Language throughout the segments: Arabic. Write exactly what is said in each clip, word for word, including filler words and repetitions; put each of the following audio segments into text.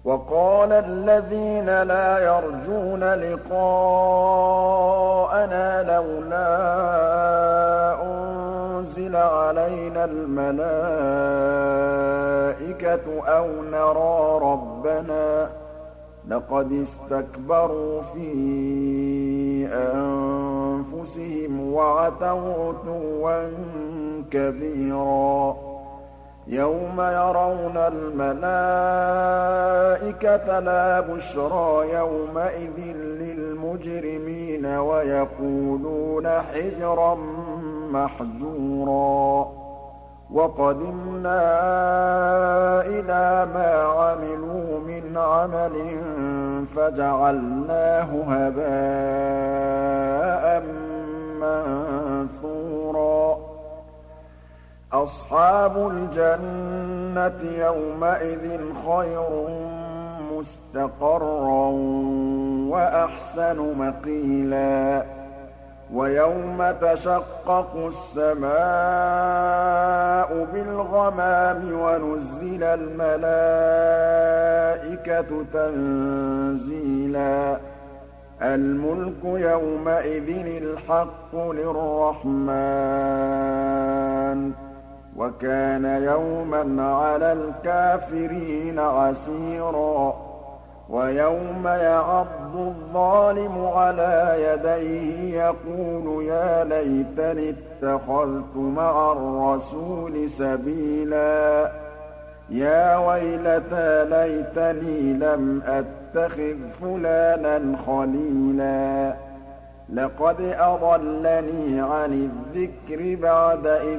وَقَالَ الَّذِينَ لَا يَرْجُونَ لِقَاءَنَا لَوْلَا أُنزِلَ عَلَيْنَا الْمَلَائِكَةُ أَوْ نَرَىٰ رَبَّنَا ۗ لَقَدِ اسْتَكْبَرُوا فِي أَنفُسِهِمْ وَعَتَوْا عُتُوًّا كَبِيرًا يَوْمَ يَرَوْنَ الْمَلَائِكَةَ لَا بُشْرَىٰ يَوْمَئِذٍ لِّلْمُجْرِمِينَ وَيَقُولُونَ حِجْرًا مَّحْجُورًا وَقَدِمْنَا إِلَىٰ مَا عَمِلُوا مِنْ عَمَلٍ فَجَعَلْنَاهُ هَبَاءً مَّنثُورًا أَصْحَابُ الْجَنَّةِ يَوْمَئِذٍ خَيْرٌ مُّسْتَقَرًّا وَأَحْسَنُ مَقِيلًا وَيَوْمَ تَشَقَّقُ السَّمَاءُ بِالْغَمَامِ وَنُزِّلَ الْمَلَائِكَةُ تَنزِيلًا الْمُلْكُ يَوْمَئِذٍ الْحَقُّ لِلرَّحْمَٰنِ ۚ وَكَانَ يَوْمًا عَلَى الْكَافِرِينَ عَسِيرًا وَيَوْمَ يَعَضُّ الظَّالِمُ عَلَىٰ يَدَيْهِ يَقُولُ يَا لَيْتَنِي اتَّخَذْتُ مَعَ الرَّسُولِ سَبِيلًا يَا وَيْلَتَىٰ لَيْتَنِي لَمْ أَتَّخِذْ فُلَانًا خَلِيلًا لَّقَدْ أَضَلَّنِي عَنِ الذِّكْرِ بَعْدَ إِذْ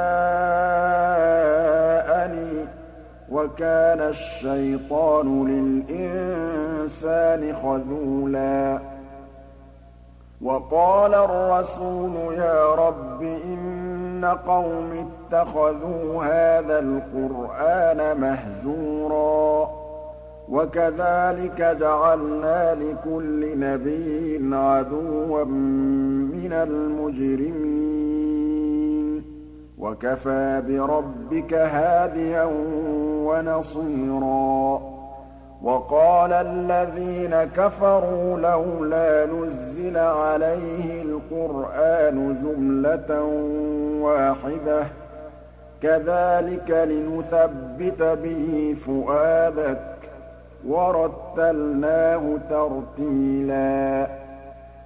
جَاءَنِي ۗ وَكَانَ الشَّيْطَانُ لِلْإِنسَانِ خَذُولًا وَقَالَ الرَّسُولُ يَا رَبِّ إِنَّ قَوْمِي اتَّخَذُوا هَٰذَا الْقُرْآنَ مَهْجُورًا وَكَذَٰلِكَ جَعَلْنَا لِكُلِّ نَبِيٍّ عَدُوًّا مِّنَ الْمُجْرِمِينَ ۗ وَكَفَىٰ بِرَبِّكَ هَادِيًا وَنَصِيرًا وَقَالَ الَّذِينَ كَفَرُوا لَوْلَا نُزِّلَ عَلَيْهِ الْقُرْآنُ جُمْلَةً وَاحِدَةً ۚ كَذَٰلِكَ لِنُثَبِّتَ بِهِ فُؤَادَكَ ۖ وَرَتَّلْنَاهُ تَرْتِيلًا